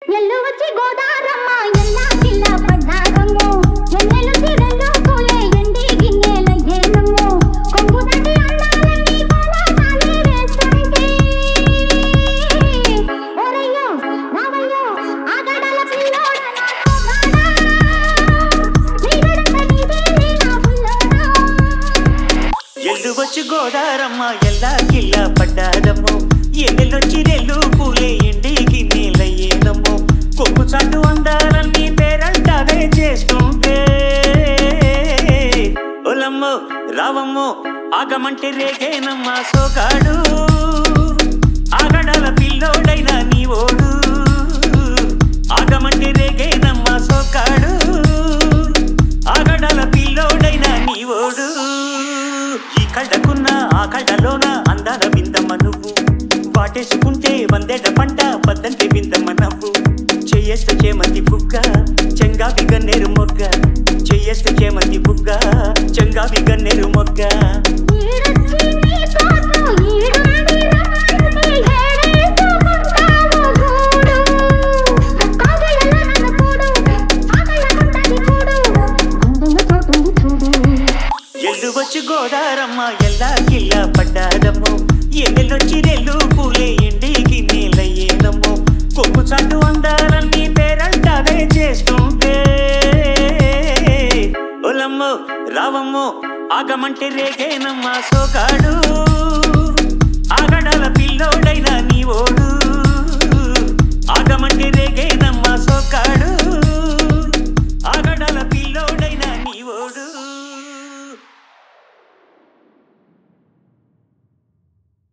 ఎల్లు వచ్చి గోదారమ్మ ఎల్లా కిల్ల పడ్డారమ్ము ఎన్నెలు తిరల్లో పూలే ఎండి గిన్నెల ఏనమ్ము కొంగు దాటి అందాలన్నీ కోలాటాలే వేస్తుంటే ఓరయ్యో రావయ్యో ఆగడాల పిల్లోడ నా కోగాడా నీగడంత నీదే నా పుల్లోడా ఎల్లు వచ్చి గోదారమ్మ ఎల్లా కిల్ల పడ్డారమ్ము ఎన్నెలొచ్చి నెల్లు పూలే ఎండి గిన్నెల ఏనమ్ము కొమ్ము చాటు అందాలన్నీ పేరంటాదే చేస్తుంటే ఒలమ్మో రావమ్మో ఆగమంటే రేగేనమ్మ సోగాడు ఆగడాల పిల్లోడైనా నీ ఓడు ఆగమంటే రేగేనమ్మ సోగాడు ఆగడాల పిల్లోడైనా నీ ఓడు ఈ కళ్ళకున్న ఆ కళ్ళలోన అందాల విందమ్మ నువ్వు వాటేసుకుంటే వందేళ్ల పంట పద్దంటి విందమ్మ నవ్వు చెయ్యేస్తే చేమంతి బుగ్గ చెంగావి గన్నేరు మొగ్గ చెయ్యేస్తే చేమంతి బుగ్గ చెంగావి గన్నేరు మొగ్గ ఈడొచ్చి నీ తోట ఈడుండి రమ్మంటే ఏడేసుకుంటావు చూడు కాగలలో నన్ను చూడు ఆగలకుంటది చూడు అందంగా చోటుంది చూడు ఎల్లు వచ్చి గోదారమ్మ ఎల్లా కిల్ల పడ్డారమ్ము ఎన్నెలొచ్చి నెల్లు పూలే ఎండి గిన్నెల ఏనమ్ము కొమ్ము చాటు అందాలన్నీ పేరంటాదే చేస్తుంటే ఒలమ్మో రావమ్మో ఆగమంటే రేగేనమ్మ సోగాడు ఆగడాల పిల్ల